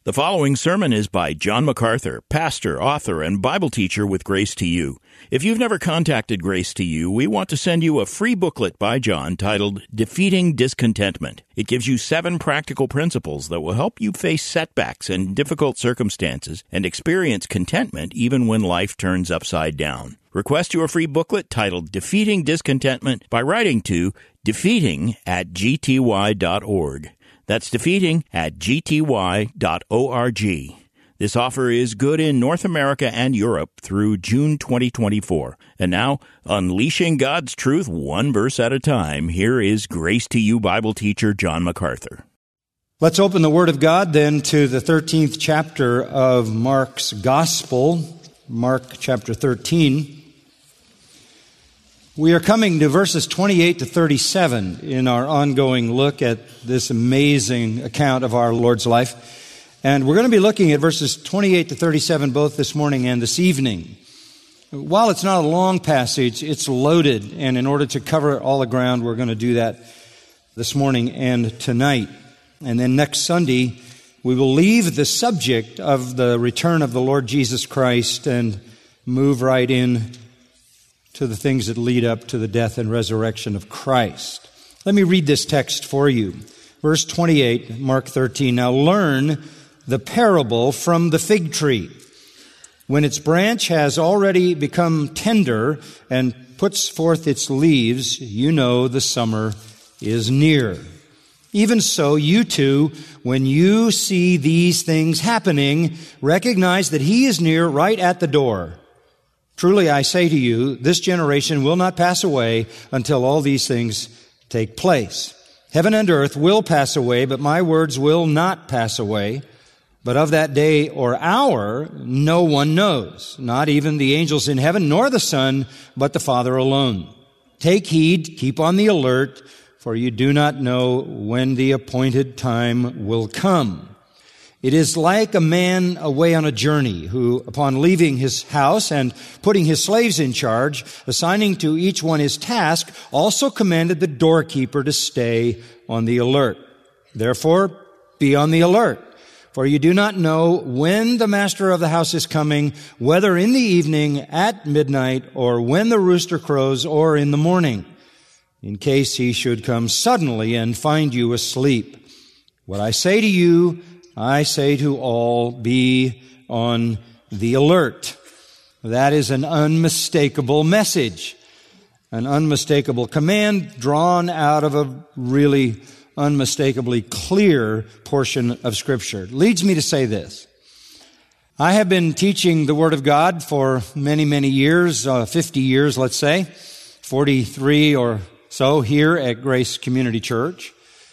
The following sermon is by John MacArthur, pastor, author, and Bible teacher with Grace to You. If you've never contacted Grace to You, we want to send you a free booklet by John titled Defeating Discontentment. It gives you 7 practical principles that will help you face setbacks and difficult circumstances and experience contentment even when life turns upside down. Request your free booklet titled Defeating Discontentment by writing to defeating@gty.org. That's defeating@gty.org. This offer is good in North America and Europe through June 2024. And now, unleashing God's truth one verse at a time, here is Grace to You Bible teacher John MacArthur. Let's open the Word of God then to the 13th chapter of Mark's Gospel, Mark chapter 13. We are coming to verses 28 to 37 in our ongoing look at this amazing account of our Lord's life. And we're going to be looking at verses 28 to 37 both this morning and this evening. While it's not a long passage, it's loaded. And in order to cover all the ground, we're going to do that this morning and tonight. And then next Sunday, we will leave the subject of the return of the Lord Jesus Christ and move right in to the things that lead up to the death and resurrection of Christ. Let me read this text for you. Verse 28, Mark 13. Now learn the parable from the fig tree. When its branch has already become tender and puts forth its leaves, you know the summer is near. Even so, you too, when you see these things happening, recognize that He is near, right at the door. Truly, I say to you, this generation will not pass away until all these things take place. Heaven and earth will pass away, but my words will not pass away. But of that day or hour, no one knows, not even the angels in heaven, nor the Son, but the Father alone. Take heed, keep on the alert, for you do not know when the appointed time will come. It is like a man away on a journey who, upon leaving his house and putting his slaves in charge, assigning to each one his task, also commanded the doorkeeper to stay on the alert. Therefore, be on the alert, for you do not know when the master of the house is coming, whether in the evening, at midnight, or when the rooster crows, or in the morning, in case he should come suddenly and find you asleep. What I say to you, I say to all, be on the alert. That is an unmistakable message, an unmistakable command drawn out of a really unmistakably clear portion of Scripture. It leads me to say this. I have been teaching the Word of God for many, many years, 50 years, let's say, 43 or so here at Grace Community Church.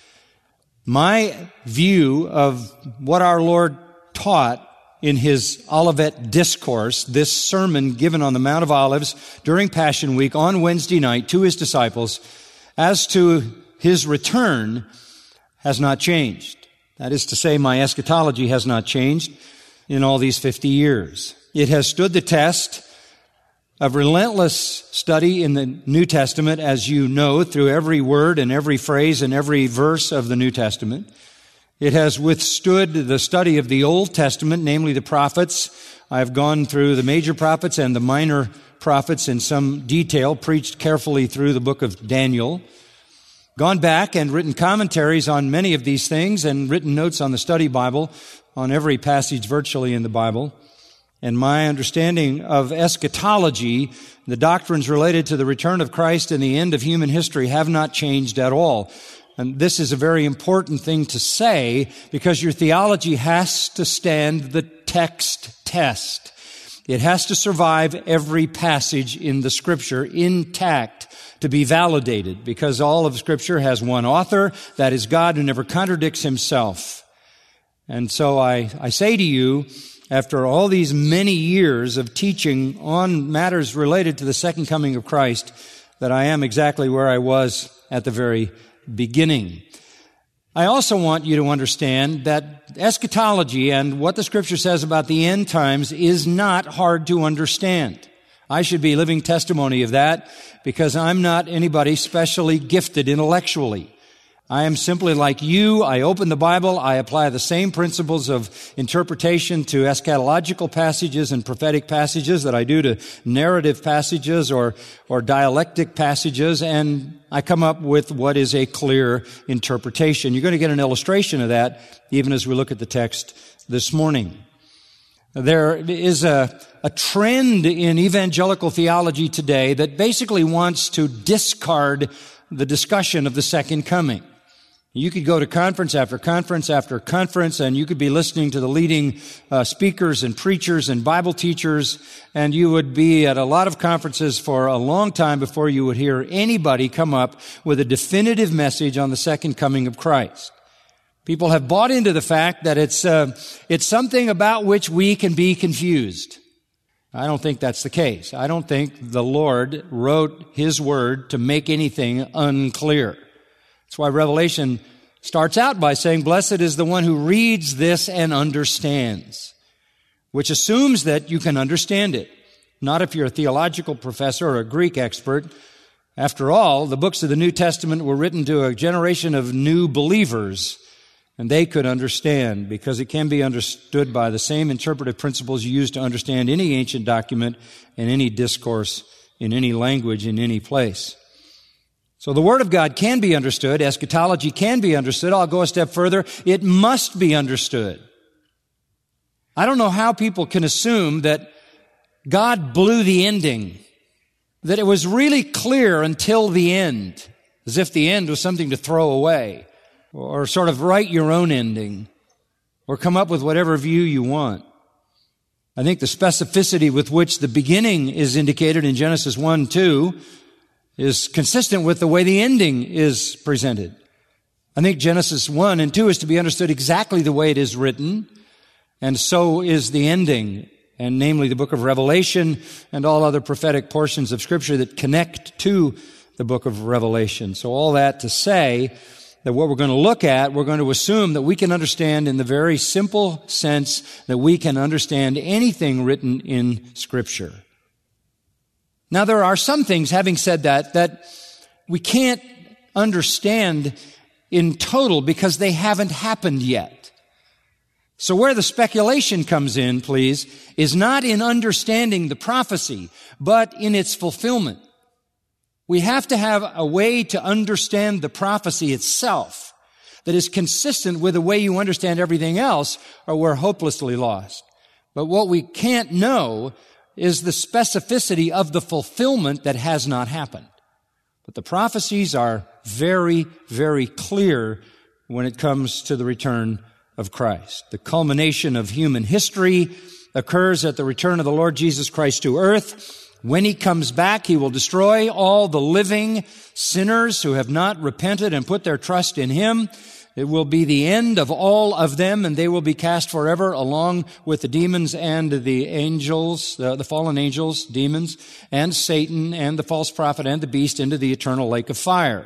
My view of what our Lord taught in His Olivet Discourse, this sermon given on the Mount of Olives during Passion Week on Wednesday night to His disciples, as to His return, has not changed. That is to say, my eschatology has not changed in all these 50 years. It has stood the test of relentless study in the New Testament, as you know, through every word and every phrase and every verse of the New Testament. It has withstood the study of the Old Testament, namely the prophets. I've gone through the major prophets and the minor prophets in some detail, preached carefully through the book of Daniel, gone back and written commentaries on many of these things and written notes on the study Bible, on every passage virtually in the Bible. And my understanding of eschatology, the doctrines related to the return of Christ and the end of human history, have not changed at all. And this is a very important thing to say, because your theology has to stand the text test. It has to survive every passage in the Scripture intact to be validated, because all of Scripture has one author, that is God, who never contradicts Himself. And so I say to you, after all these many years of teaching on matters related to the second coming of Christ, that I am exactly where I was at the very beginning. I also want you to understand that eschatology and what the Scripture says about the end times is not hard to understand. I should be living testimony of that, because I'm not anybody specially gifted intellectually. I am simply like you. I open the Bible. I apply the same principles of interpretation to eschatological passages and prophetic passages that I do to narrative passages or dialectic passages, and I come up with what is a clear interpretation. You're going to get an illustration of that even as we look at the text this morning. There is a trend in evangelical theology today that basically wants to discard the discussion of the second coming. You could go to conference after conference after conference, and you could be listening to the leading speakers and preachers and Bible teachers, and you would be at a lot of conferences for a long time before you would hear anybody come up with a definitive message on the second coming of Christ. People have bought into the fact that it's something about which we can be confused. I don't think that's the case. I don't think the Lord wrote His Word to make anything unclear. That's why Revelation starts out by saying, "Blessed is the one who reads this and understands," which assumes that you can understand it. Not if you're a theological professor or a Greek expert. After all, the books of the New Testament were written to a generation of new believers, and they could understand, because it can be understood by the same interpretive principles you use to understand any ancient document and any discourse in any language in any place. So the Word of God can be understood. Eschatology can be understood. I'll go a step further. It must be understood. I don't know how people can assume that God blew the ending, that it was really clear until the end, as if the end was something to throw away, or sort of write your own ending, or come up with whatever view you want. I think the specificity with which the beginning is indicated in Genesis 1:2 is consistent with the way the ending is presented. I think Genesis 1 and 2 is to be understood exactly the way it is written, and so is the ending, and namely the book of Revelation and all other prophetic portions of Scripture that connect to the book of Revelation. So all that to say that what we're going to look at, we're going to assume that we can understand in the very simple sense that we can understand anything written in Scripture. Now, there are some things, having said that we can't understand in total because they haven't happened yet. So where the speculation comes in, please, is not in understanding the prophecy, but in its fulfillment. We have to have a way to understand the prophecy itself that is consistent with the way you understand everything else, or we're hopelessly lost. But what we can't know is the specificity of the fulfillment that has not happened. But the prophecies are very, very clear when it comes to the return of Christ. The culmination of human history occurs at the return of the Lord Jesus Christ to earth. When He comes back, He will destroy all the living sinners who have not repented and put their trust in Him. It will be the end of all of them, and they will be cast forever along with the demons and the angels, the fallen angels, demons, and Satan and the false prophet and the beast into the eternal lake of fire.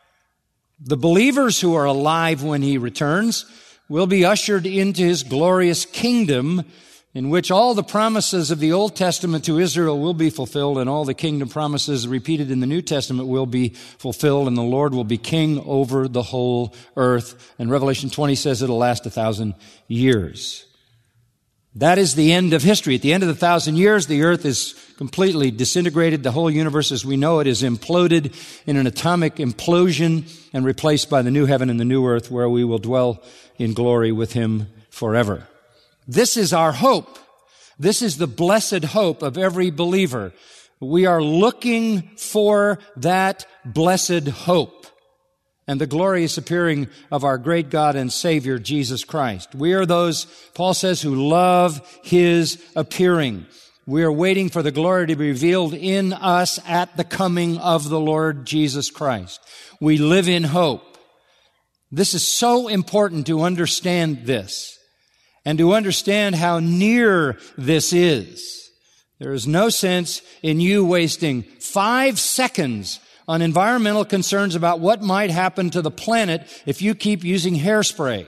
The believers who are alive when He returns will be ushered into His glorious kingdom, in which all the promises of the Old Testament to Israel will be fulfilled, and all the kingdom promises repeated in the New Testament will be fulfilled, and the Lord will be king over the whole earth. And Revelation 20 says it'll last 1,000 years. That is the end of history. At the end of the 1,000 years, the earth is completely disintegrated. The whole universe as we know it is imploded in an atomic implosion and replaced by the new heaven and the new earth, where we will dwell in glory with Him forever. This is our hope. This is the blessed hope of every believer. We are looking for that blessed hope and the glorious appearing of our great God and Savior, Jesus Christ. We are those, Paul says, who love His appearing. We are waiting for the glory to be revealed in us at the coming of the Lord Jesus Christ. We live in hope. This is so important to understand this, and to understand how near this is. There is no sense in you wasting 5 seconds on environmental concerns about what might happen to the planet if you keep using hairspray.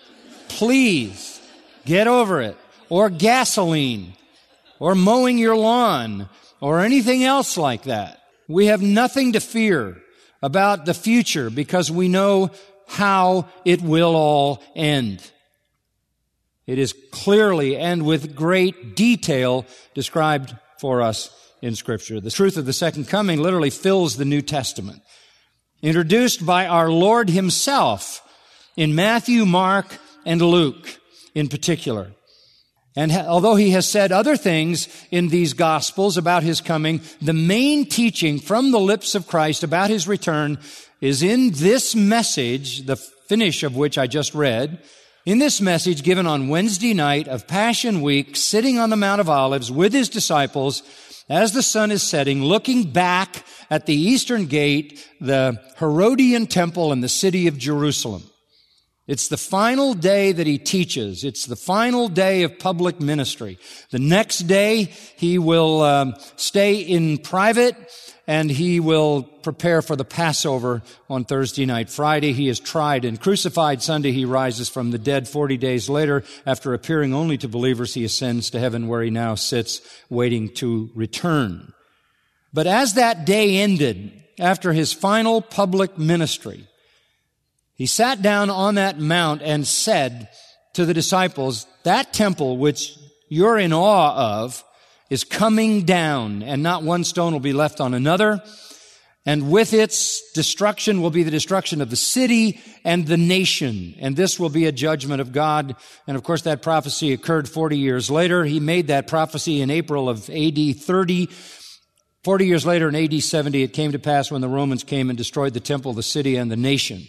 Please, get over it. Or gasoline. Or mowing your lawn. Or anything else like that. We have nothing to fear about the future because we know how it will all end. It is clearly and with great detail described for us in Scripture. The truth of the second coming literally fills the New Testament. Introduced by our Lord Himself in Matthew, Mark, and Luke in particular. And although He has said other things in these Gospels about His coming, the main teaching from the lips of Christ about His return is in this message, the finish of which I just read, in this message given on Wednesday night of Passion Week, sitting on the Mount of Olives with His disciples as the sun is setting, looking back at the eastern gate, the Herodian temple and the city of Jerusalem. It's the final day that He teaches. It's the final day of public ministry. The next day, He will stay in private, and He will prepare for the Passover on Thursday night. Friday, He is tried and crucified. Sunday, He rises from the dead. 40 days later, after appearing only to believers, He ascends to heaven, where He now sits waiting to return. But as that day ended, after His final public ministry, He sat down on that mount and said to the disciples, that temple which you're in awe of is coming down, and not one stone will be left on another. And with its destruction will be the destruction of the city and the nation. And this will be a judgment of God. And of course, that prophecy occurred 40 years later. He made that prophecy in April of AD 30. 40 years later, in AD 70, it came to pass when the Romans came and destroyed the temple, the city, and the nation.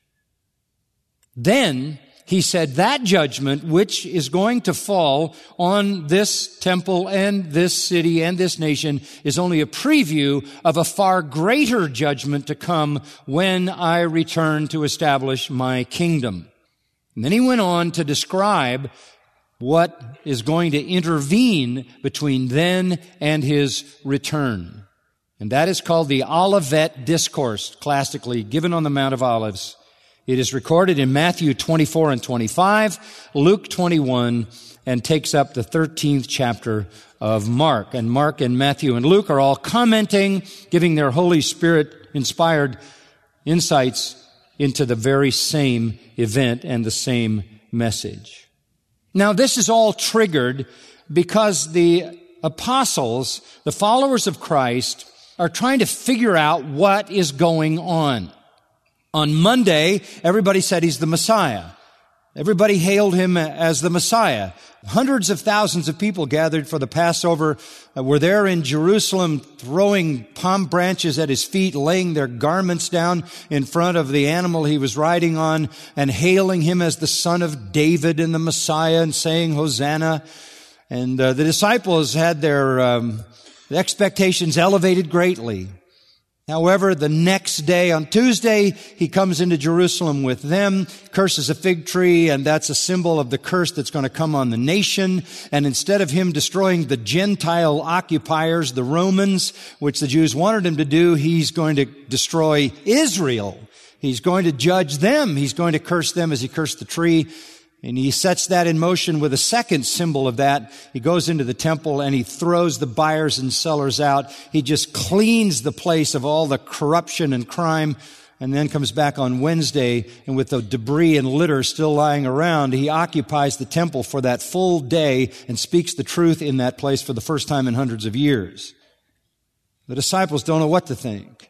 Then He said that judgment, which is going to fall on this temple and this city and this nation, is only a preview of a far greater judgment to come when I return to establish my kingdom. And then He went on to describe what is going to intervene between then and His return. And that is called the Olivet Discourse, classically given on the Mount of Olives. It is recorded in Matthew 24 and 25, Luke 21, and takes up the 13th chapter of Mark. And Mark and Matthew and Luke are all commenting, giving their Holy Spirit-inspired insights into the very same event and the same message. Now, this is all triggered because the apostles, the followers of Christ, are trying to figure out what is going on. On Monday, everybody said He's the Messiah. Everybody hailed Him as the Messiah. Hundreds of thousands of people gathered for the Passover, were there in Jerusalem throwing palm branches at His feet, laying their garments down in front of the animal He was riding on, and hailing Him as the Son of David and the Messiah, and saying, Hosanna. And the disciples had their expectations elevated greatly. However, the next day, on Tuesday, He comes into Jerusalem with them, curses a fig tree, and that's a symbol of the curse that's going to come on the nation. And instead of Him destroying the Gentile occupiers, the Romans, which the Jews wanted Him to do, He's going to destroy Israel. He's going to judge them. He's going to curse them as He cursed the tree. And He sets that in motion with a second symbol of that. He goes into the temple and He throws the buyers and sellers out. He just cleans the place of all the corruption and crime, and then comes back on Wednesday, and with the debris and litter still lying around, He occupies the temple for that full day and speaks the truth in that place for the first time in hundreds of years. The disciples don't know what to think.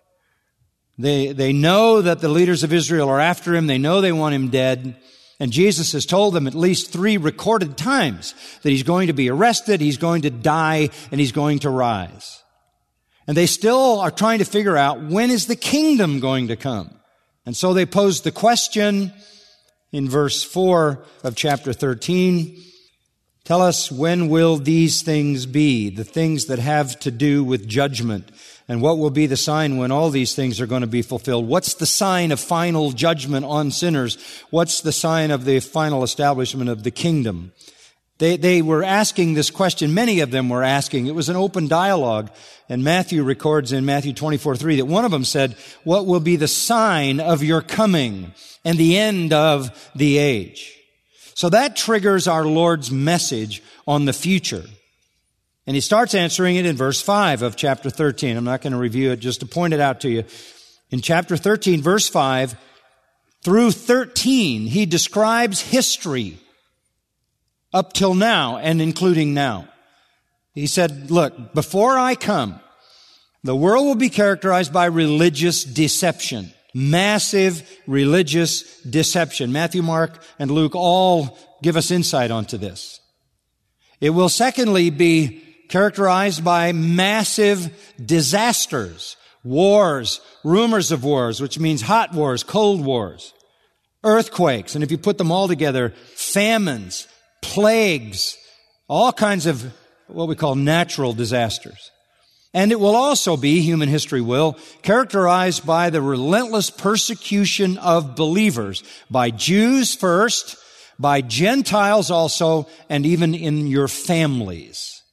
They know that the leaders of Israel are after Him. They know they want Him dead. And Jesus has told them at least 3 recorded times that He's going to be arrested, He's going to die, and He's going to rise. And they still are trying to figure out, when is the kingdom going to come? And so they pose the question in verse 4 of chapter 13. Tell us, when will these things be, the things that have to do with judgment? And what will be the sign when all these things are going to be fulfilled? What's the sign of final judgment on sinners? What's the sign of the final establishment of the kingdom? They were asking this question. Many of them were asking. It was an open dialogue. And Matthew records in Matthew 24:3 that one of them said, what will be the sign of your coming and the end of the age? So that triggers our Lord's message on the future. And He starts answering it in verse 5 of chapter 13. I'm not going to review it, just to point it out to you. In chapter 13, verse 5, through 13, he describes history up till now and including now. He said, look, before I come, the world will be characterized by religious deception. Massive religious deception. Matthew, Mark, and Luke all give us insight onto this. It will secondly be characterized by massive disasters, wars, rumors of wars, which means hot wars, cold wars, earthquakes, and if you put them all together, famines, plagues, all kinds of what we call natural disasters. And it will also be, human history will, characterized by the relentless persecution of believers, by Jews first, by Gentiles also, and even in your families.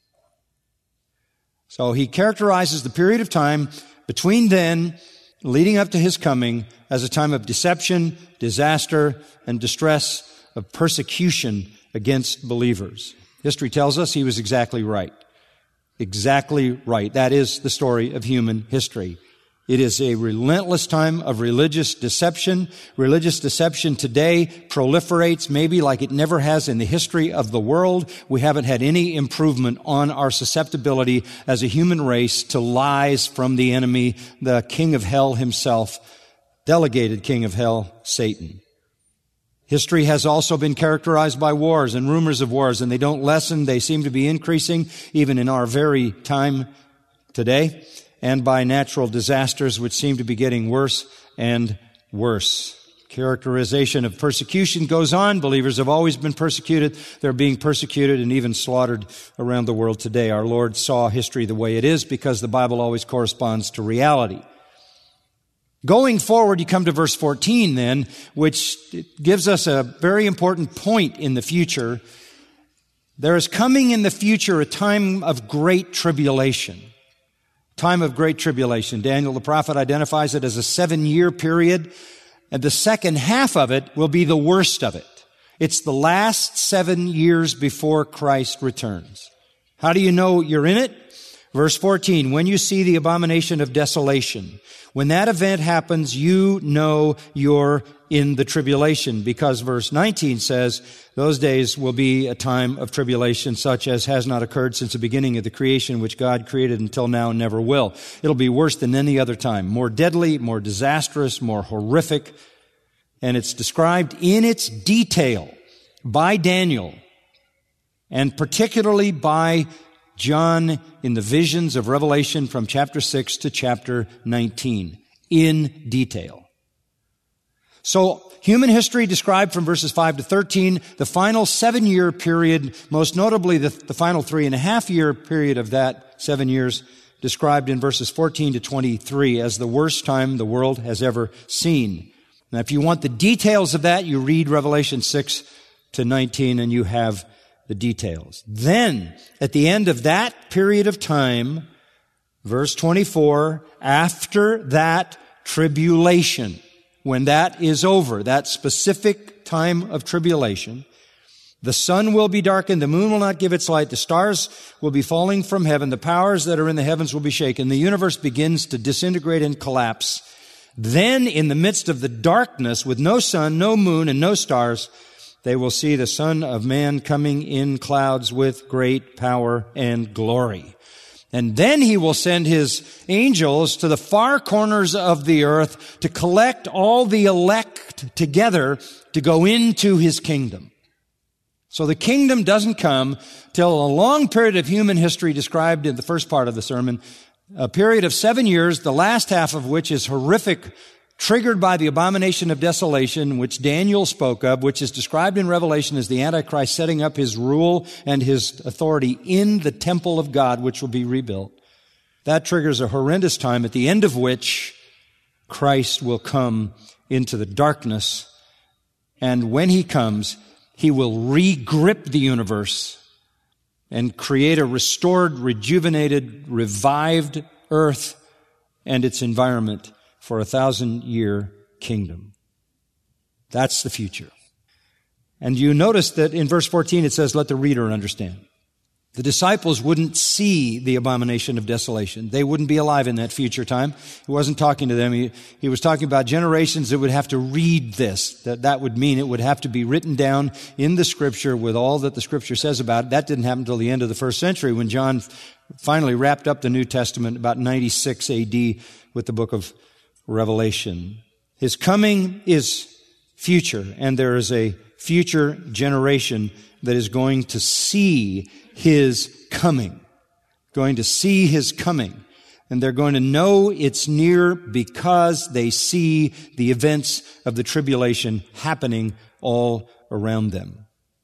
So he characterizes the period of time between then, leading up to his coming, as a time of deception, disaster, and distress, of persecution against believers. History tells us he was exactly right. Exactly right. That is the story of human history. It is a relentless time of religious deception. Religious deception today proliferates maybe like it never has in the history of the world. We haven't had any improvement on our susceptibility as a human race to lies from the enemy, the king of hell himself, delegated king of hell, Satan. History has also been characterized by wars and rumors of wars, and they don't lessen. They seem to be increasing even in our very time today, and by natural disasters which seem to be getting worse and worse. Characterization of persecution goes on. Believers have always been persecuted. They're being persecuted and even slaughtered around the world today. Our Lord saw history the way it is because the Bible always corresponds to reality. Going forward, you come to verse 14 then, which gives us a very important point in the future. There is coming in the future a time of great tribulation. Time of great tribulation. Daniel the prophet identifies it as a 7-year period, and the second half of it will be the worst of it. It's the last 7 years before Christ returns. How do you know you're in it? Verse 14, when you see the abomination of desolation, when that event happens, you know you're in the tribulation, because verse 19 says, those days will be a time of tribulation such as has not occurred since the beginning of the creation, which God created until now and never will. It'll be worse than any other time, more deadly, more disastrous, more horrific, and it's described in its detail by Daniel, and particularly by John in the visions of Revelation from chapter 6 to chapter 19, in detail. So, human history described from verses 5 to 13, the final 7-year period, most notably the final 3.5-year period of that 7 years, described in verses 14 to 23 as the worst time the world has ever seen. Now, if you want the details of that, you read Revelation 6 to 19 and you have the details. Then, at the end of that period of time, verse 24, after that tribulation, when that is over, that specific time of tribulation, the sun will be darkened, the moon will not give its light, the stars will be falling from heaven, the powers that are in the heavens will be shaken, the universe begins to disintegrate and collapse. Then, in the midst of the darkness, with no sun, no moon, and no stars, they will see the Son of Man coming in clouds with great power and glory. And then he will send his angels to the far corners of the earth to collect all the elect together to go into his kingdom. So the kingdom doesn't come till a long period of human history described in the first part of the sermon, a period of 7 years, the last half of which is horrific, triggered by the abomination of desolation, which Daniel spoke of, which is described in Revelation as the Antichrist setting up his rule and his authority in the temple of God, which will be rebuilt. That triggers a horrendous time, at the end of which Christ will come into the darkness. And when he comes, he will re-grip the universe and create a restored, rejuvenated, revived earth and its environment for a 1,000-year kingdom. That's the future. And you notice that in verse 14 it says, let the reader understand. The disciples wouldn't see the abomination of desolation. They wouldn't be alive in that future time. He wasn't talking to them. He was talking about generations that would have to read this. That would mean it would have to be written down in the Scripture with all that the Scripture says about it. That didn't happen until the end of the first century when John finally wrapped up the New Testament about 96 AD with the book of Revelation. His coming is future, and there is a future generation that is going to see His coming. Going to see His coming. And they're going to know it's near because they see the events of the tribulation happening all around them.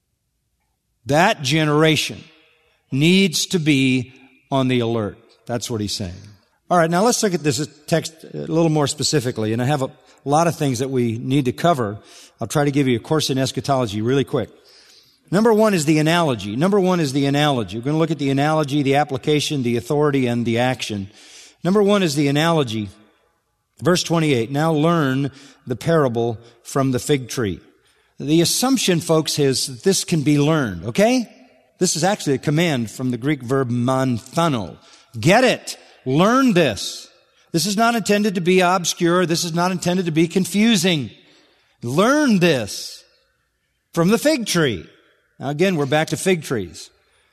That generation needs to be on the alert. That's what he's saying. All right, now let's look at this text a little more specifically. And I have a lot of things that we need to cover. I'll try to give you a course in eschatology really quick. Number one is the analogy. We're going to look at the analogy, the application, the authority, and the action. Number one is the analogy. Verse 28, now learn the parable from the fig tree. The assumption, folks, is that this can be learned, okay? This is actually a command from the Greek verb manthano. Get it. Learn this. This is not intended to be obscure. This is not intended to be confusing. Learn this from the fig tree. Now again, we're back to fig trees.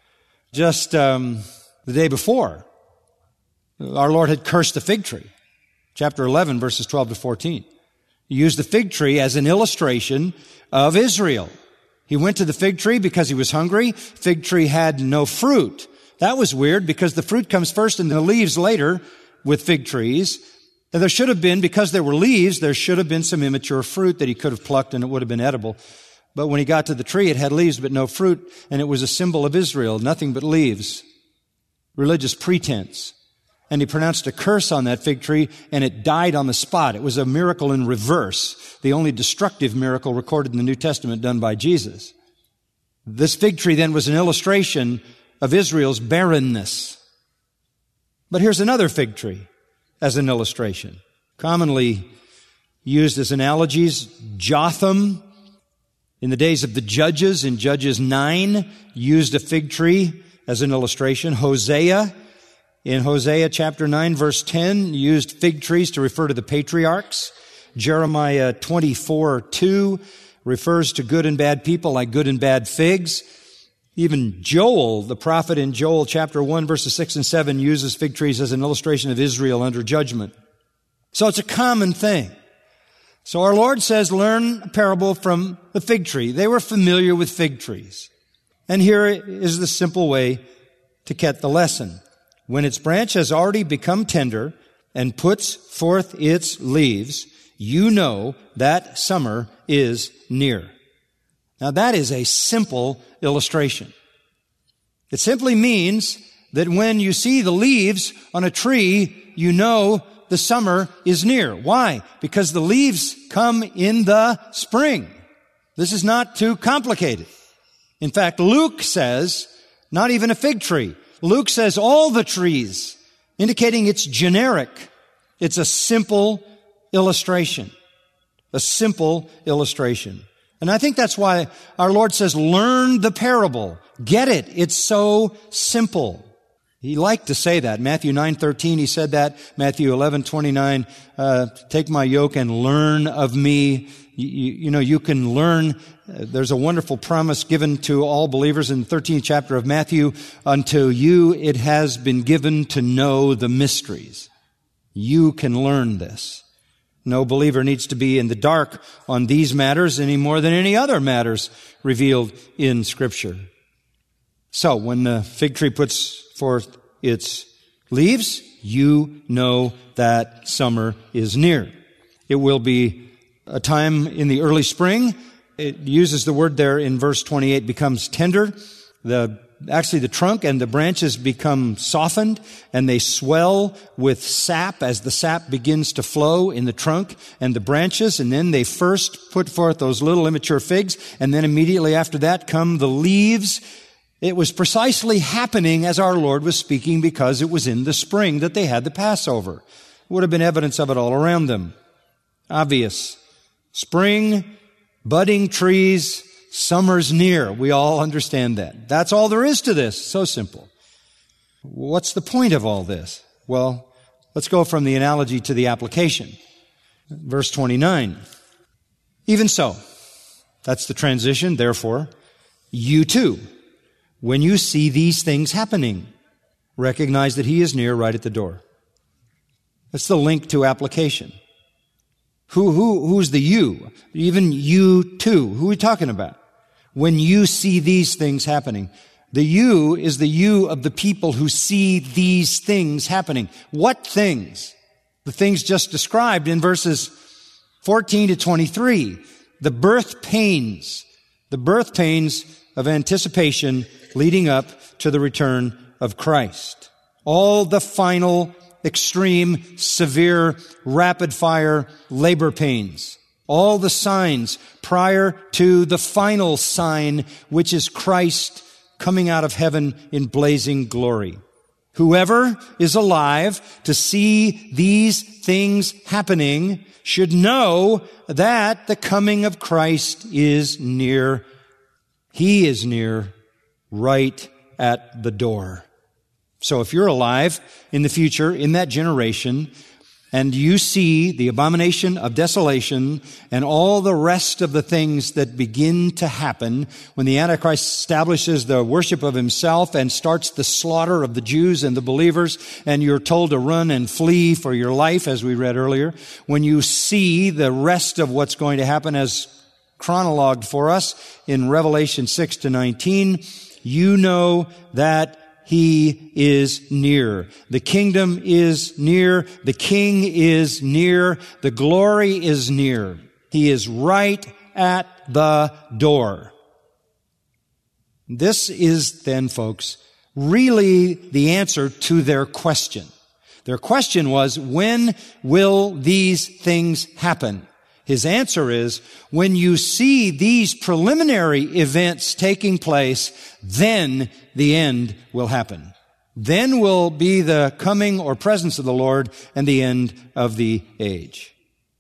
Just the day before, our Lord had cursed the fig tree. Chapter 11, verses 12 to 14. He used the fig tree as an illustration of Israel. He went to the fig tree because he was hungry. Fig tree had no fruit. That was weird because the fruit comes first and the leaves later with fig trees. And there should have been, because there were leaves, there should have been some immature fruit that he could have plucked and it would have been edible. But when he got to the tree, it had leaves but no fruit, and it was a symbol of Israel, nothing but leaves. Religious pretense. And he pronounced a curse on that fig tree, and it died on the spot. It was a miracle in reverse, the only destructive miracle recorded in the New Testament done by Jesus. This fig tree then was an illustration of Israel's barrenness. But here's another fig tree as an illustration. Commonly used as analogies, Jotham, in the days of the Judges, in Judges 9, used a fig tree as an illustration. Hosea, in Hosea chapter 9, verse 10, used fig trees to refer to the patriarchs. Jeremiah 24:2 refers to good and bad people like good and bad figs. Even Joel, the prophet in Joel chapter 1, verses 6 and 7, uses fig trees as an illustration of Israel under judgment. So it's a common thing. So our Lord says, learn a parable from the fig tree. They were familiar with fig trees. And here is the simple way to get the lesson. When its branch has already become tender and puts forth its leaves, you know that summer is near. Now that is a simple illustration. It simply means that when you see the leaves on a tree, you know the summer is near. Why? Because the leaves come in the spring. This is not too complicated. In fact, Luke says, not even a fig tree. Luke says all the trees, indicating it's generic. It's a simple illustration. A simple illustration. And I think that's why our Lord says, learn the parable. Get it. It's so simple. He liked to say that. Matthew 9:13, he said that. Matthew 11:29, take my yoke and learn of me. You can learn. There's a wonderful promise given to all believers in the 13th chapter of Matthew. Unto you it has been given to know the mysteries. You can learn this. No believer needs to be in the dark on these matters any more than any other matters revealed in Scripture. So, when the fig tree puts forth its leaves, you know that summer is near. It will be a time in the early spring. It uses the word there in verse 28, becomes tender. Actually, the trunk and the branches become softened, and they swell with sap as the sap begins to flow in the trunk and the branches, and then they first put forth those little immature figs, and then immediately after that come the leaves. It was precisely happening as our Lord was speaking because it was in the spring that they had the Passover. It would have been evidence of it all around them. Obvious. Spring, budding trees, Summer's near. We all understand that. That's all there is to this. So simple. What's the point of all this? Well, let's go from the analogy to the application. Verse 29. Even so, that's the transition. Therefore, you too, when you see these things happening, recognize that He is near, right at the door. That's the link to application. Who's the you? Even you too. Who are we talking about? When you see these things happening. The you is the you of the people who see these things happening. What things? The things just described in verses 14 to 23. The birth pains of anticipation leading up to the return of Christ. All the final, extreme, severe, rapid-fire labor pains. All the signs prior to the final sign, which is Christ coming out of heaven in blazing glory. Whoever is alive to see these things happening should know that the coming of Christ is near. He is near, right at the door. So if you're alive in the future, in that generation, and you see the abomination of desolation and all the rest of the things that begin to happen when the Antichrist establishes the worship of himself and starts the slaughter of the Jews and the believers, and you're told to run and flee for your life, as we read earlier, when you see the rest of what's going to happen as chronologued for us in Revelation 6 to 19, you know that He is near. The kingdom is near. The King is near. The glory is near. He is right at the door. This is then, folks, really the answer to their question. Their question was, when will these things happen? His answer is, when you see these preliminary events taking place, then the end will happen. Then will be the coming or presence of the Lord and the end of the age.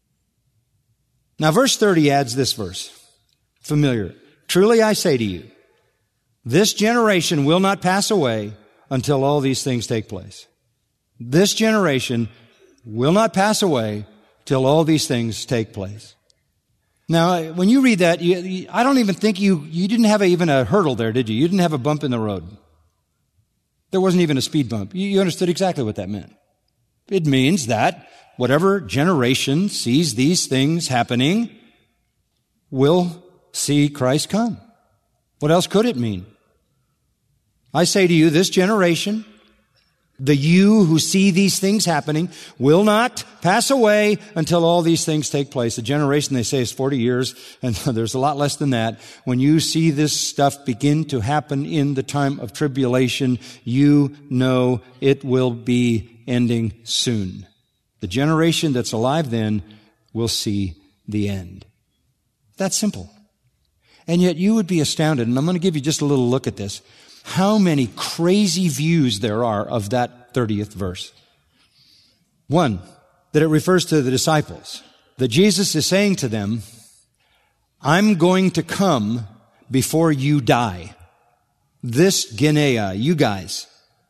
Now, verse 30 adds this verse. Familiar. Truly I say to you, this generation will not pass away until all these things take place. This generation will not pass away till all these things take place. Now, when you read that, I don't even think you didn't have even a hurdle there, did you? You didn't have a bump in the road. There wasn't even a speed bump. You understood exactly what that meant. It means that whatever generation sees these things happening will see Christ come. What else could it mean? I say to you, this generation, the you who see these things happening, will not pass away until all these things take place. A generation, they say, is 40 years, and there's a lot less than that. When you see this stuff begin to happen in the time of tribulation, you know it will be ending soon. The generation that's alive then will see the end. That's simple. And yet you would be astounded, and I'm going to give you just a little look at this, how many crazy views there are of that 30th verse. One, that it refers to the disciples. That Jesus is saying to them, I'm going to come before you die. This Genea, you guys,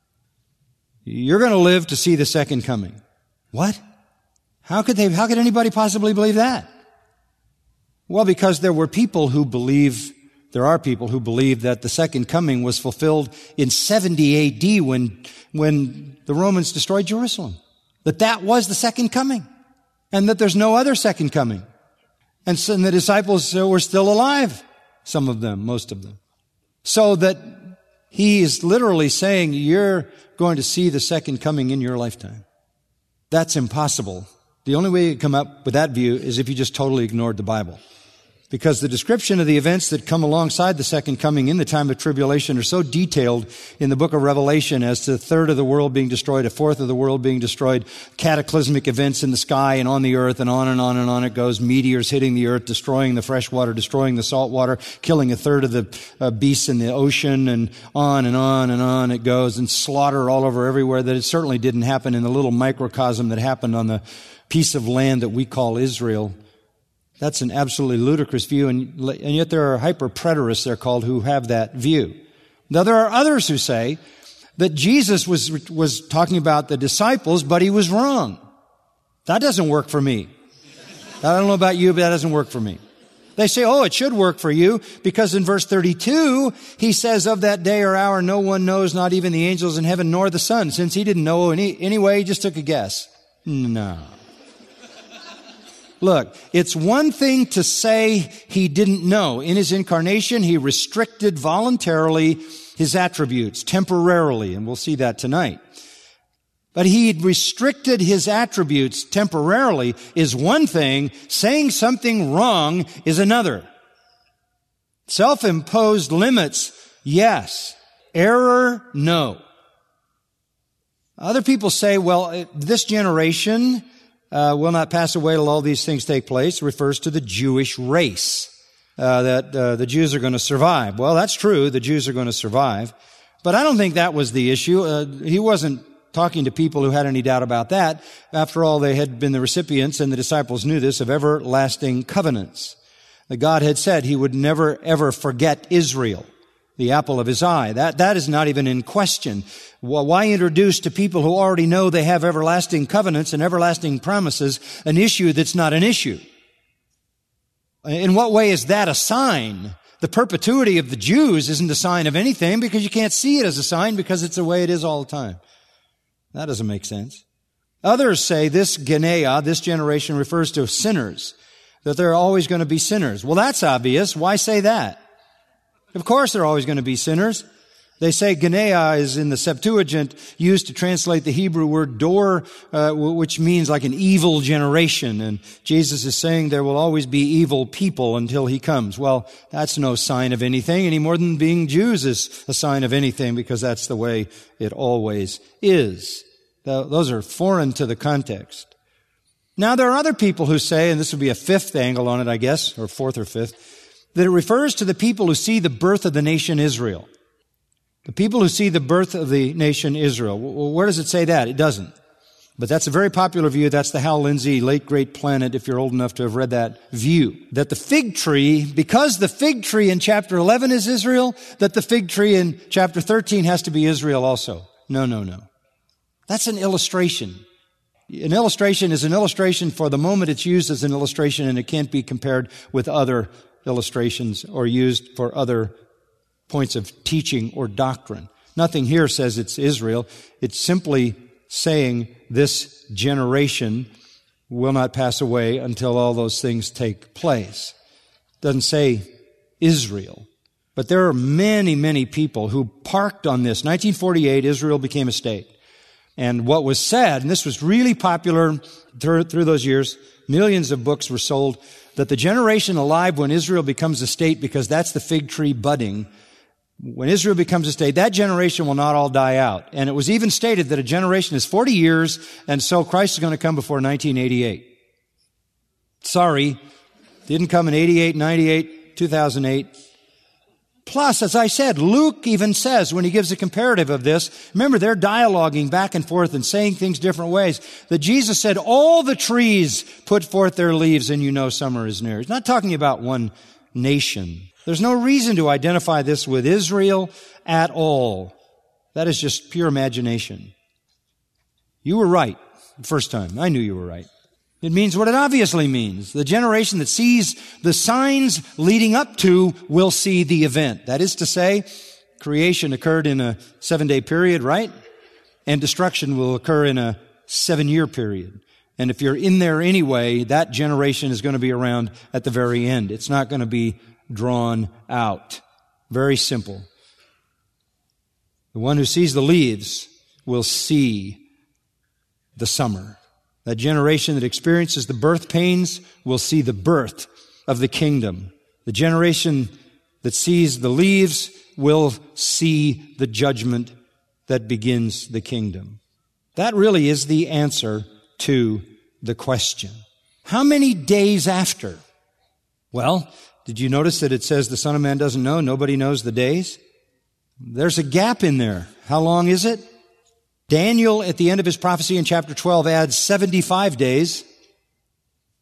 you're going to live to see the second coming. What? How could anybody possibly believe that? Well, because there are people who believe that the second coming was fulfilled in 70 AD when the Romans destroyed Jerusalem. That was the second coming. And that there's no other second coming. And so the disciples were still alive. Some of them, most of them. So that he is literally saying you're going to see the second coming in your lifetime. That's impossible. The only way you come up with that view is if you just totally ignored the Bible. Because the description of the events that come alongside the second coming in the time of tribulation are so detailed in the book of Revelation as to a third of the world being destroyed, a fourth of the world being destroyed, cataclysmic events in the sky and on the earth, and on and on and on it goes. Meteors hitting the earth, destroying the fresh water, destroying the salt water, killing a third of the beasts in the ocean, and on and on and on it goes, and slaughter all over everywhere. That it certainly didn't happen in the little microcosm that happened on the piece of land that we call Israel. That's an absolutely ludicrous view, and yet there are hyper-preterists, they're called, who have that view. Now, there are others who say that Jesus was talking about the disciples, but he was wrong. That doesn't work for me. I don't know about you, but that doesn't work for me. They say, oh, it should work for you, because in verse 32, he says, of that day or hour no one knows, not even the angels in heaven, nor the Son. Since he didn't know anyway, he just took a guess. No. Look, it's one thing to say he didn't know. In his incarnation, he restricted voluntarily his attributes, temporarily, and we'll see that tonight. But he restricted his attributes temporarily is one thing. Saying something wrong is another. Self-imposed limits, yes. Error, no. Other people say, well, this generation will not pass away till all these things take place. It refers to the Jewish race, that the Jews are going to survive. Well, that's true. The Jews are going to survive. But I don't think that was the issue. He wasn't talking to people who had any doubt about that. After all, they had been the recipients, and the disciples knew this, of everlasting covenants. That God had said he would never, ever forget Israel, the apple of his eye. That is not even in question. Well, why introduce to people who already know they have everlasting covenants and everlasting promises an issue that's not an issue? In what way is that a sign? The perpetuity of the Jews isn't a sign of anything, because you can't see it as a sign, because it's the way it is all the time. That doesn't make sense. Others say this Genea, this generation, refers to sinners, that there are always going to be sinners. Well, that's obvious. Why say that? Of course there are always going to be sinners. They say Genea is in the Septuagint used to translate the Hebrew word dor, which means like an evil generation. And Jesus is saying there will always be evil people until he comes. Well, that's no sign of anything any more than being Jews is a sign of anything, because that's the way it always is. Those are foreign to the context. Now, there are other people who say, and this would be a fifth angle on it, I guess, or fourth or fifth, that it refers to the people who see the birth of the nation Israel. The people who see the birth of the nation Israel. Well, where does it say that? It doesn't. But that's a very popular view. That's the Hal Lindsey, Late Great Planet, if you're old enough to have read that view. That the fig tree, because the fig tree in chapter 11 is Israel, that the fig tree in chapter 13 has to be Israel also. No. That's an illustration. An illustration is an illustration for the moment it's used as an illustration, and it can't be compared with other illustrations or used for other points of teaching or doctrine. Nothing here says it's Israel. It's simply saying this generation will not pass away until all those things take place. It doesn't say Israel. But there are many, many people who parked on this. 1948, Israel became a state. And what was said, and this was really popular through those years, millions of books were sold, that the generation alive when Israel becomes a state, because that's the fig tree budding, when Israel becomes a state, that generation will not all die out. And it was even stated that a generation is 40 years, and so Christ is going to come before 1988. Sorry, didn't come in 88, 98, 2008. Plus, as I said, Luke even says, when he gives a comparative of this, remember they're dialoguing back and forth and saying things different ways, that Jesus said, all the trees put forth their leaves and you know summer is near. He's not talking about one nation. There's no reason to identify this with Israel at all. That is just pure imagination. You were right the first time. I knew you were right. It means what it obviously means. The generation that sees the signs leading up to will see the event. That is to say, creation occurred in a 7-day period, right? And destruction will occur in a 7-year period. And if you're in there anyway, that generation is going to be around at the very end. It's not going to be drawn out. Very simple. The one who sees the leaves will see the summer. That generation that experiences the birth pains will see the birth of the kingdom. The generation that sees the leaves will see the judgment that begins the kingdom. That really is the answer to the question. How many days after? Well, did you notice that it says the Son of Man doesn't know? Nobody knows the days. There's a gap in there. How long is it? Daniel, at the end of his prophecy in chapter 12, adds 75 days.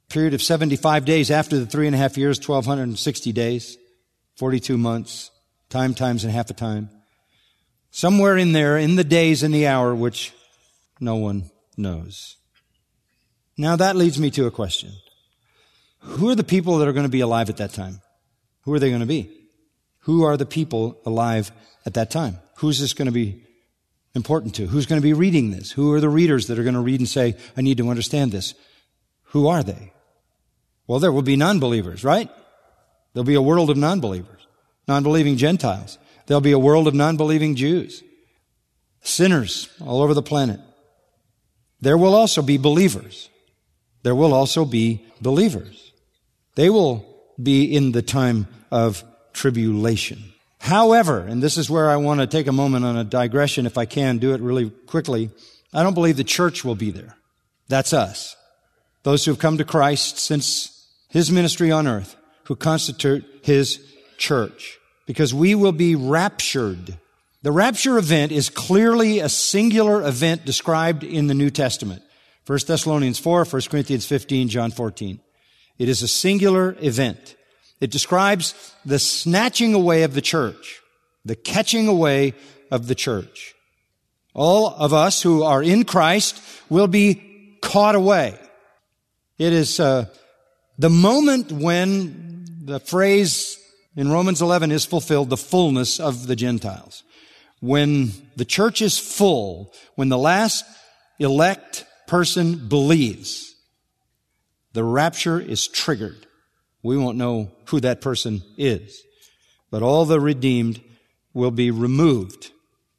period of 75 days after the 3.5 years, 1,260 days, 42 months, time times and half a time. Somewhere in there, in the days and the hour, which no one knows. Now that leads me to a question. Who are the people that are going to be alive at that time? Who are they going to be? Who are the people alive at that time? Who's this going to be important to? Who's going to be reading this? Who are the readers that are going to read and say, I need to understand this? Who are they? Well, there will be non-believers, right? There'll be a world of non-believers, non-believing Gentiles. There'll be a world of non-believing Jews, sinners all over the planet. There will also be believers. There will also be believers. They will be in the time of tribulation. However, and this is where I want to take a moment on a digression, if I can do it really quickly, I don't believe the church will be there. That's us. Those who have come to Christ since His ministry on earth, who constitute His church. Because we will be raptured. The rapture event is clearly a singular event described in the New Testament. 1 Thessalonians 4, 1 Corinthians 15, John 14. It is a singular event. It describes the snatching away of the church, the catching away of the church. All of us who are in Christ will be caught away. It is the moment when the phrase in Romans 11 is fulfilled, the fullness of the Gentiles. When the church is full, when the last elect person believes, the rapture is triggered. We won't know who that person is, but all the redeemed will be removed.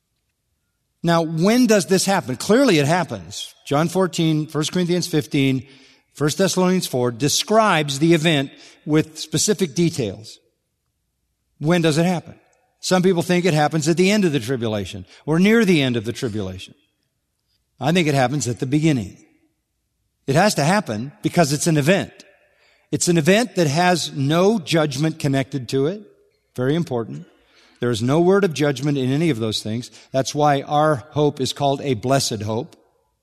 Now, when does this happen? Clearly it happens. John 14, 1 Corinthians 15, 1 Thessalonians 4 describes the event with specific details. When does it happen? Some people think it happens at the end of the tribulation or near the end of the tribulation. I think it happens at the beginning. It has to happen because it's an event. It's an event that has no judgment connected to it. Very important. There is no word of judgment in any of those things. That's why our hope is called a blessed hope.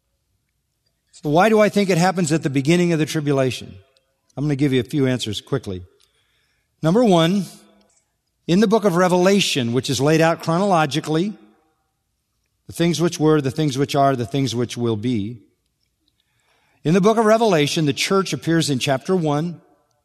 So why do I think it happens at the beginning of the tribulation? I'm going to give you a few answers quickly. Number one, in the book of Revelation, which is laid out chronologically, the things which were, the things which are, the things which will be. In the book of Revelation, the church appears in chapter 1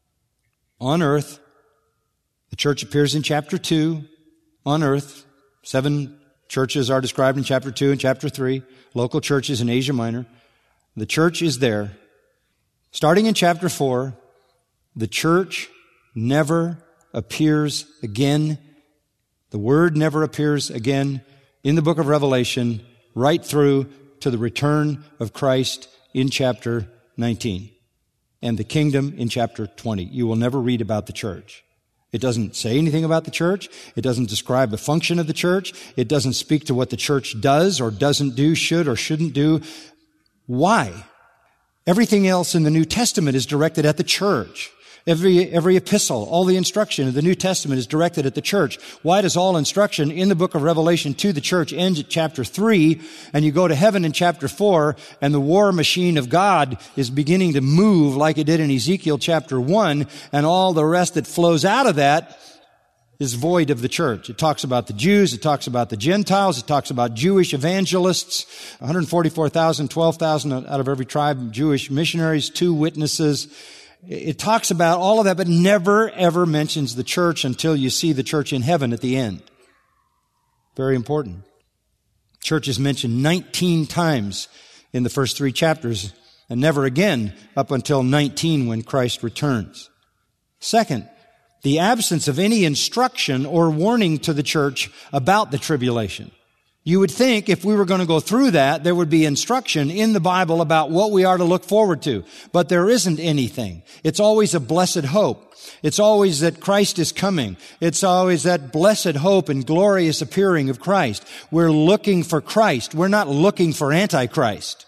on earth. The church appears in chapter 2 on earth. 7 churches are described in chapter 2 and chapter 3, local churches in Asia Minor. The church is there. Starting in chapter 4, the church never appears again. The word never appears again in the book of Revelation, right through to the return of Christ in chapter 19 and the kingdom in chapter 20. You will never read about the church. It doesn't say anything about the church. It doesn't describe the function of the church. It doesn't speak to what the church does or doesn't do, should or shouldn't do. Why? Everything else in the New Testament is directed at the church. Every epistle, all the instruction of the New Testament is directed at the church. Why does all instruction in the book of Revelation to the church end at chapter 3, and you go to heaven in chapter 4, and the war machine of God is beginning to move like it did in Ezekiel chapter 1, and all the rest that flows out of that is void of the church. It talks about the Jews, it talks about the Gentiles, it talks about Jewish evangelists, 144,000, 12,000 out of every tribe, Jewish missionaries, 2 witnesses. It talks about all of that, but never, ever mentions the church until you see the church in heaven at the end. Very important. Church is mentioned 19 times in the first 3 chapters, and never again up until 19 when Christ returns. Second, the absence of any instruction or warning to the church about the tribulation. You would think if we were going to go through that, there would be instruction in the Bible about what we are to look forward to. But there isn't anything. It's always a blessed hope. It's always that Christ is coming. It's always that blessed hope and glorious appearing of Christ. We're looking for Christ. We're not looking for Antichrist.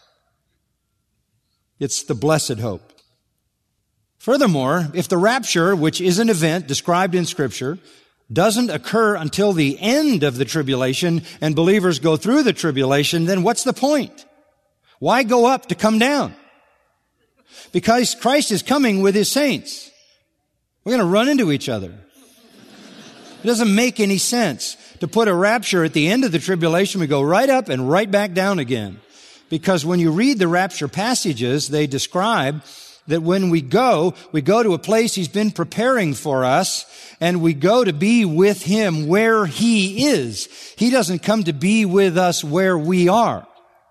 It's the blessed hope. Furthermore, if the rapture, which is an event described in Scripture, doesn't occur until the end of the tribulation and believers go through the tribulation, then what's the point? Why go up to come down? Because Christ is coming with His saints. We're going to run into each other. It doesn't make any sense to put a rapture at the end of the tribulation. We go right up and right back down again. Because when you read the rapture passages, they describe that when we go to a place He's been preparing for us, and we go to be with Him where He is. He doesn't come to be with us where we are.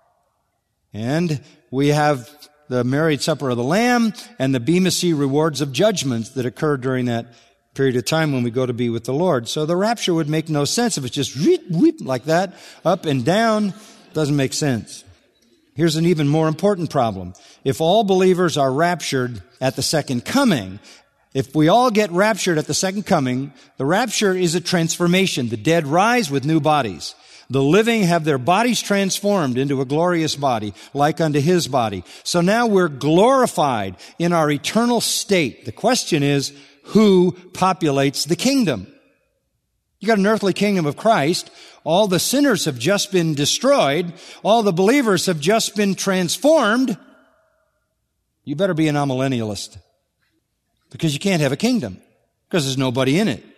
And we have the married supper of the Lamb and the Bema Sea rewards of judgment that occur during that period of time when we go to be with the Lord. So the rapture would make no sense if it's just weep like that, up and down. Doesn't make sense. Here's an even more important problem. If all believers are raptured at the second coming, if we all get raptured at the second coming, the rapture is a transformation. The dead rise with new bodies. The living have their bodies transformed into a glorious body, like unto His body. So now we're glorified in our eternal state. The question is, who populates the kingdom? You got an earthly kingdom of Christ. All the sinners have just been destroyed. All the believers have just been transformed. You better be an amillennialist, because you can't have a kingdom, because there's nobody in it.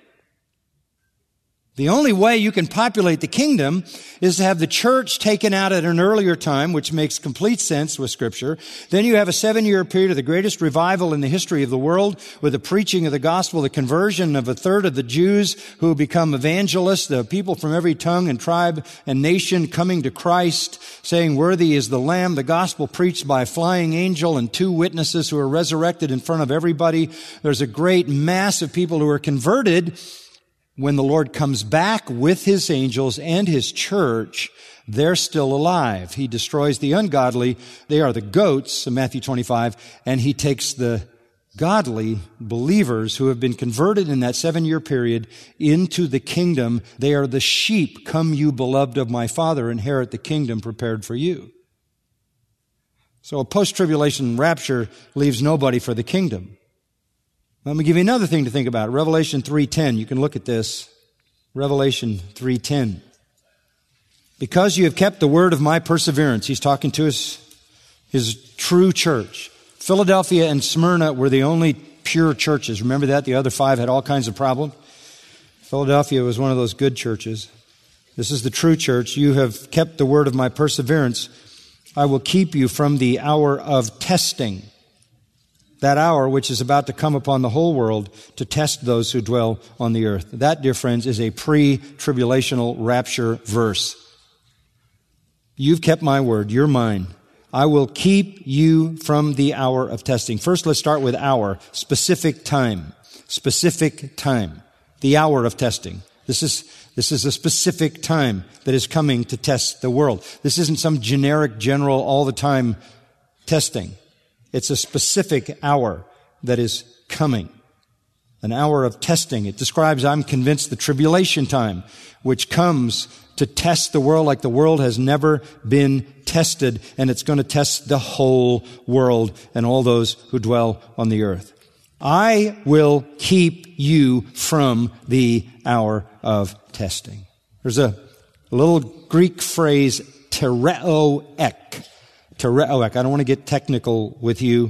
The only way you can populate the kingdom is to have the church taken out at an earlier time, which makes complete sense with Scripture. Then you have a 7-year period of the greatest revival in the history of the world, with the preaching of the gospel, the conversion of a third of the Jews who become evangelists, the people from every tongue and tribe and nation coming to Christ, saying, "Worthy is the Lamb," the gospel preached by a flying angel and 2 witnesses who are resurrected in front of everybody. There's a great mass of people who are converted. When the Lord comes back with His angels and His church, they're still alive. He destroys the ungodly. They are the goats in Matthew 25, and He takes the godly believers who have been converted in that 7-year period into the kingdom. They are the sheep. Come, you beloved of my Father, inherit the kingdom prepared for you. So a post-tribulation rapture leaves nobody for the kingdom. Let me give you another thing to think about. Revelation 3:10. You can look at this. Revelation 3:10. Because you have kept the word of my perseverance. He's talking to his true church. Philadelphia and Smyrna were the only pure churches. Remember that? The other 5 had all kinds of problems. Philadelphia was one of those good churches. This is the true church. You have kept the word of my perseverance. I will keep you from the hour of testing. That hour which is about to come upon the whole world to test those who dwell on the earth. That, dear friends, is a pre-tribulational rapture verse. You've kept my word. You're mine. I will keep you from the hour of testing. First, let's start with hour. Specific time. Specific time. The hour of testing. This is a specific time that is coming to test the world. This isn't some generic, general, all the time testing. It's a specific hour that is coming. An hour of testing. It describes, I'm convinced, the tribulation time, which comes to test the world like the world has never been tested, and it's going to test the whole world and all those who dwell on the earth. I will keep you from the hour of testing. There's a little Greek phrase, tereoek. Tereoek. I don't want to get technical with you.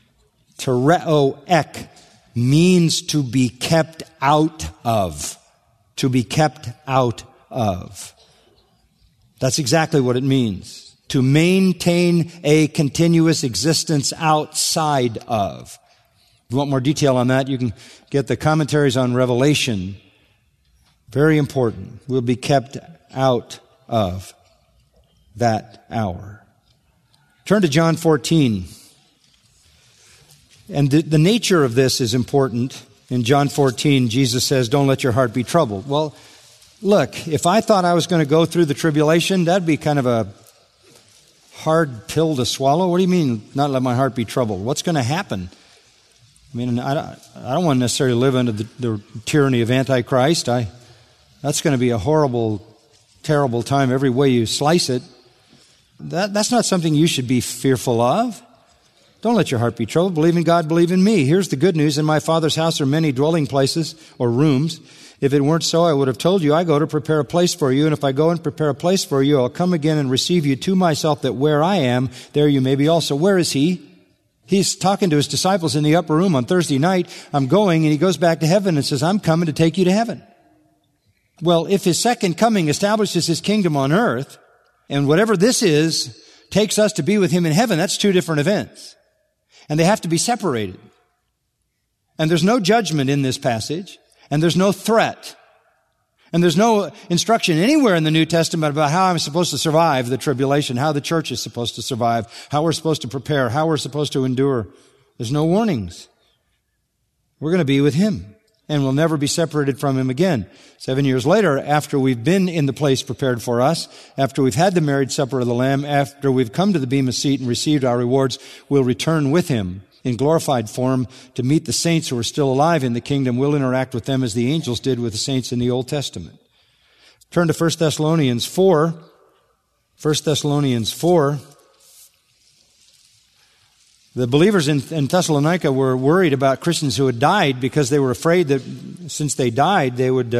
Tereoek means to be kept out of. To be kept out of. That's exactly what it means. To maintain a continuous existence outside of. If you want more detail on that, you can get the commentaries on Revelation. Very important. We'll be kept out of that hour. Turn to John 14. And the nature of this is important. In John 14, Jesus says, don't let your heart be troubled. Well, look, if I thought I was going to go through the tribulation, that'd be kind of a hard pill to swallow. What do you mean, not let my heart be troubled? What's going to happen? I mean, I don't want to necessarily live under the tyranny of Antichrist. That's going to be a horrible, terrible time every way you slice it. That's not something you should be fearful of. Don't let your heart be troubled. Believe in God, believe in me. Here's the good news. In my Father's house are many dwelling places or rooms. If it weren't so, I would have told you, I go to prepare a place for you. And if I go and prepare a place for you, I'll come again and receive you to myself, that where I am, there you may be also. Where is He? He's talking to his disciples in the upper room on Thursday night. I'm going, and he goes back to heaven and says, I'm coming to take you to heaven. Well, if his second coming establishes his kingdom on earth, and whatever this is takes us to be with him in heaven, that's two different events. And they have to be separated. And there's no judgment in this passage, and there's no threat. And there's no instruction anywhere in the New Testament about how I'm supposed to survive the tribulation, how the church is supposed to survive, how we're supposed to prepare, how we're supposed to endure. There's no warnings. We're going to be with him, and we'll never be separated from him again. 7 years later, after we've been in the place prepared for us, after we've had the marriage supper of the Lamb, after we've come to the Bema Seat and received our rewards, we'll return with him in glorified form to meet the saints who are still alive in the kingdom. We'll interact with them as the angels did with the saints in the Old Testament. Turn to 1 Thessalonians 4. 1 Thessalonians 4. The believers in Thessalonica were worried about Christians who had died because they were afraid that since they died, they would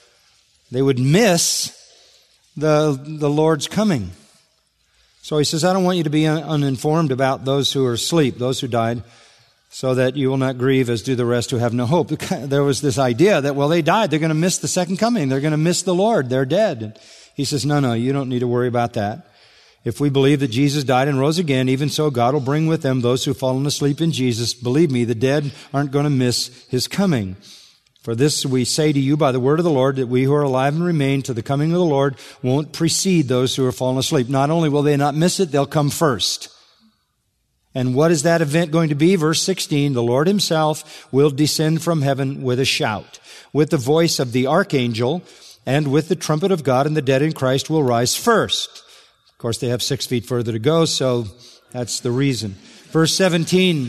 miss the Lord's coming. So he says, I don't want you to be uninformed about those who are asleep, those who died, so that you will not grieve as do the rest who have no hope. There was this idea that, well, they died, they're going to miss the second coming, they're going to miss the Lord, they're dead. And he says, no, you don't need to worry about that. If we believe that Jesus died and rose again, even so God will bring with him those who have fallen asleep in Jesus. Believe me, the dead aren't going to miss his coming. For this we say to you by the word of the Lord, that we who are alive and remain to the coming of the Lord won't precede those who are fallen asleep. Not only will they not miss it, they'll come first. And what is that event going to be? Verse 16, the Lord himself will descend from heaven with a shout, with the voice of the archangel, and with the trumpet of God, and the dead in Christ will rise first. Of course, they have 6 feet further to go, so that's the reason. Verse 17,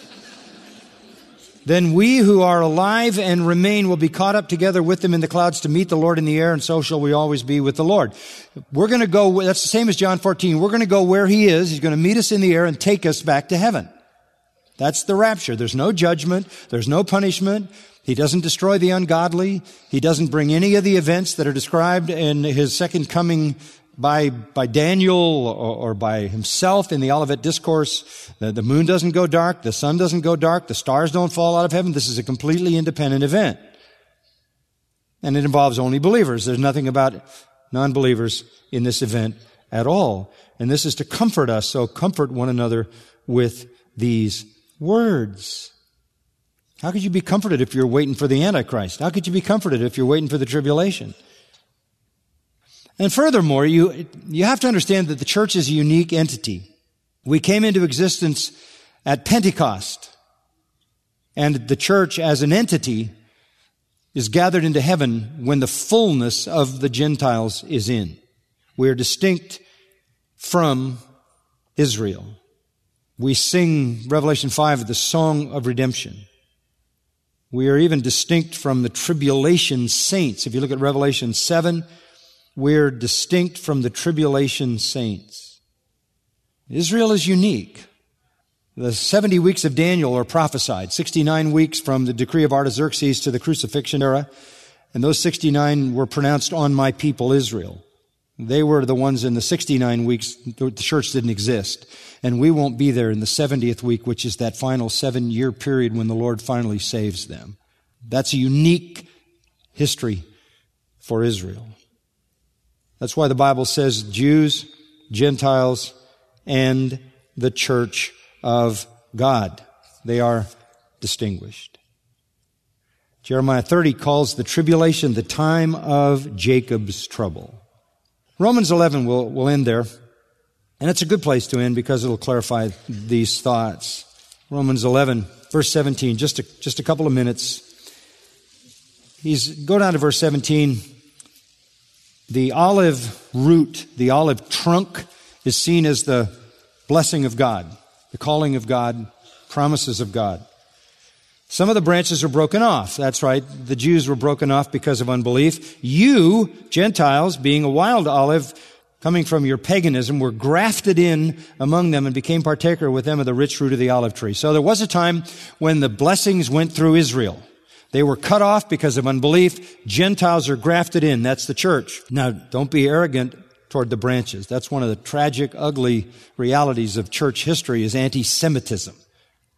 then we who are alive and remain will be caught up together with them in the clouds to meet the Lord in the air, and so shall we always be with the Lord. We're going to go, that's the same as John 14. We're going to go where he is. He's going to meet us in the air and take us back to heaven. That's the rapture. There's no judgment. There's no punishment. He doesn't destroy the ungodly. He doesn't bring any of the events that are described in his second coming by Daniel or by himself in the Olivet Discourse. The moon doesn't go dark, the sun doesn't go dark, the stars don't fall out of heaven. This is a completely independent event. And it involves only believers. There's nothing about non-believers in this event at all. And this is to comfort us, so comfort one another with these words. How could you be comforted if you're waiting for the Antichrist? How could you be comforted if you're waiting for the tribulation? And furthermore, you have to understand that the church is a unique entity. We came into existence at Pentecost, and the church as an entity is gathered into heaven when the fullness of the Gentiles is in. We are distinct from Israel. We sing Revelation 5, the song of redemption. We are even distinct from the tribulation saints. If you look at Revelation 7, we're distinct from the tribulation saints. Israel is unique. The 70 weeks of Daniel are prophesied, 69 weeks from the decree of Artaxerxes to the crucifixion era, and those 69 were pronounced on my people Israel. They were the ones in the 69 weeks, the church didn't exist, and we won't be there in the 70th week, which is that final 7-year period when the Lord finally saves them. That's a unique history for Israel. That's why the Bible says Jews, Gentiles, and the church of God. They are distinguished. Jeremiah 30 calls the tribulation the time of Jacob's trouble. Romans 11 will end there. And it's a good place to end because it'll clarify these thoughts. Romans 11, verse 17, just a couple of minutes. Go down to verse 17. The olive root, the olive trunk, is seen as the blessing of God, the calling of God, promises of God. Some of the branches are broken off. That's right. The Jews were broken off because of unbelief. You, Gentiles, being a wild olive, coming from your paganism, were grafted in among them and became partaker with them of the rich fruit of the olive tree. So there was a time when the blessings went through Israel. They were cut off because of unbelief. Gentiles are grafted in. That's the church. Now, don't be arrogant toward the branches. That's one of the tragic, ugly realities of church history is anti-Semitism.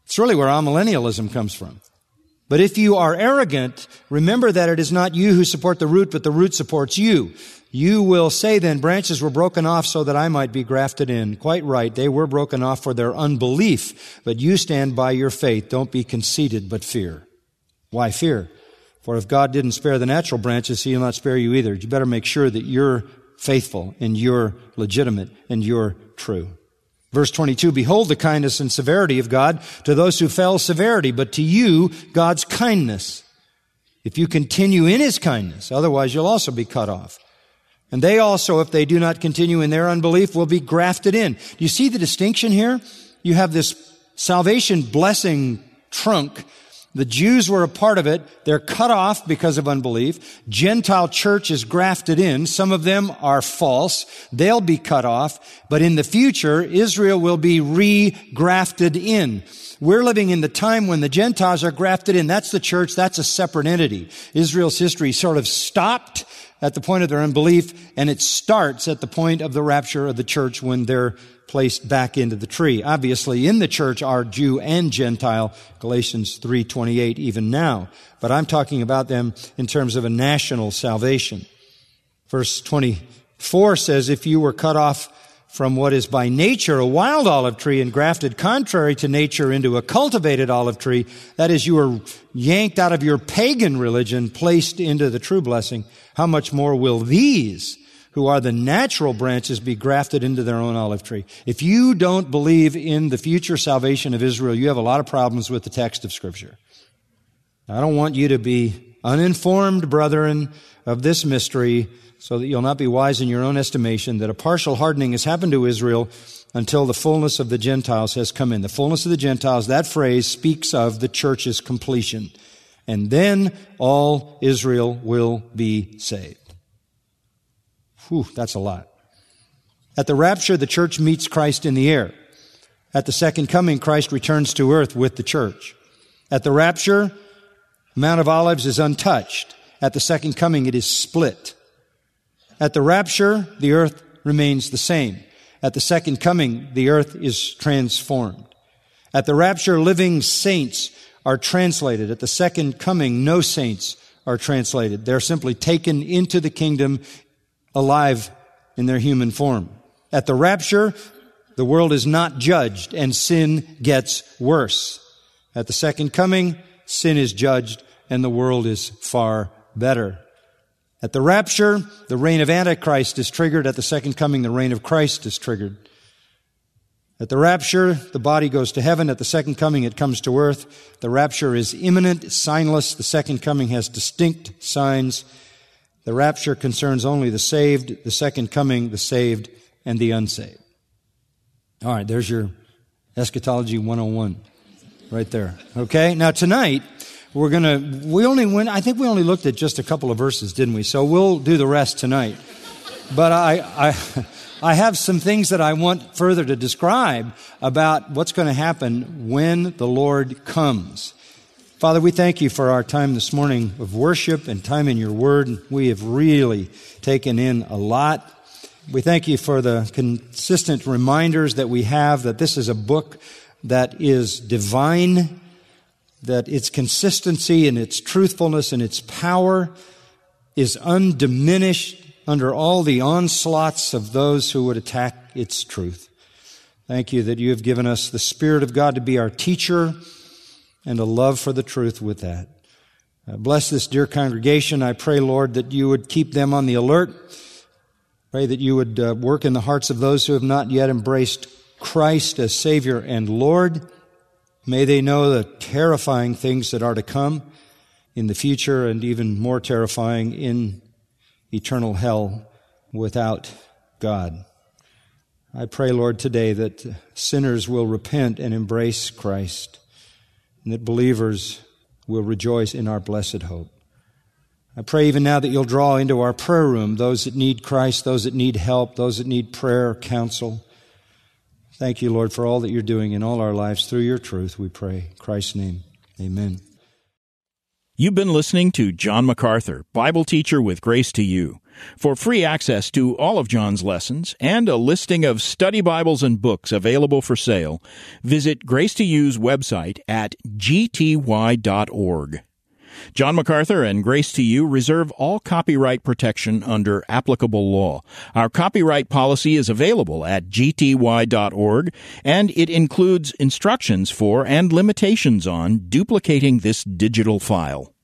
It's really where amillennialism comes from. But if you are arrogant, remember that it is not you who support the root, but the root supports you. You will say then, branches were broken off so that I might be grafted in. Quite right. They were broken off for their unbelief, but you stand by your faith. Don't be conceited, but fear. Why fear? For if God didn't spare the natural branches, He'll not spare you either. You better make sure that you're faithful and you're legitimate and you're true. Verse 22, behold the kindness and severity of God. To those who fell, severity, but to you, God's kindness. If you continue in His kindness, otherwise you'll also be cut off. And they also, if they do not continue in their unbelief, will be grafted in. Do you see the distinction here? You have this salvation blessing trunk. The Jews were a part of it. They're cut off because of unbelief. Gentile church is grafted in. Some of them are false. They'll be cut off. But in the future, Israel will be re-grafted in. We're living in the time when the Gentiles are grafted in. That's the church. That's a separate entity. Israel's history sort of stopped at the point of their unbelief, and it starts at the point of the rapture of the church when they're placed back into the tree. Obviously, in the church are Jew and Gentile, Galatians 3:28 even now. But I'm talking about them in terms of a national salvation. Verse 24 says, if you were cut off from what is by nature a wild olive tree and grafted contrary to nature into a cultivated olive tree, that is, you were yanked out of your pagan religion, placed into the true blessing, how much more will these who are the natural branches be grafted into their own olive tree? If you don't believe in the future salvation of Israel, you have a lot of problems with the text of Scripture. I don't want you to be uninformed, brethren, of this mystery, so that you'll not be wise in your own estimation, that a partial hardening has happened to Israel until the fullness of the Gentiles has come in. The fullness of the Gentiles, that phrase speaks of the church's completion. And then all Israel will be saved. Whew, that's a lot. At the rapture, the church meets Christ in the air. At the second coming, Christ returns to earth with the church. At the rapture, the Mount of Olives is untouched. At the second coming, it is split. At the rapture, the earth remains the same. At the second coming, the earth is transformed. At the rapture, living saints are translated. At the second coming, no saints are translated. They're simply taken into the kingdom alive in their human form. At the rapture, the world is not judged and sin gets worse. At the second coming, sin is judged and the world is far better. At the rapture, the reign of Antichrist is triggered. At the second coming, the reign of Christ is triggered. At the rapture, the body goes to heaven. At the second coming, it comes to earth. The rapture is imminent, signless. The second coming has distinct signs. The rapture concerns only the saved. The second coming, the saved and the unsaved. All right, there's your Eschatology 101 right there. Okay, now tonight, I think we only looked at just a couple of verses, didn't we? So we'll do the rest tonight. But I have some things that I want further to describe about what's going to happen when the Lord comes. Father, we thank you for our time this morning of worship and time in your word. We have really taken in a lot. We thank you for the consistent reminders that we have that this is a book that is divine, that its consistency and its truthfulness and its power is undiminished under all the onslaughts of those who would attack its truth. Thank you that you have given us the Spirit of God to be our teacher and a love for the truth with that. Bless this dear congregation. I pray, Lord, that you would keep them on the alert. Pray that you would work in the hearts of those who have not yet embraced Christ as Savior and Lord. May they know the terrifying things that are to come in the future and even more terrifying in eternal hell without God. I pray, Lord, today that sinners will repent and embrace Christ and that believers will rejoice in our blessed hope. I pray even now that you'll draw into our prayer room those that need Christ, those that need help, those that need prayer, counsel. Thank you, Lord, for all that you're doing in all our lives through your truth, we pray. In Christ's name, amen. You've been listening to John MacArthur, Bible teacher with Grace to You. For free access to all of John's lessons and a listing of study Bibles and books available for sale, visit Grace to You's website at gty.org. John MacArthur and Grace to You reserve all copyright protection under applicable law. Our copyright policy is available at gty.org, and it includes instructions for and limitations on duplicating this digital file.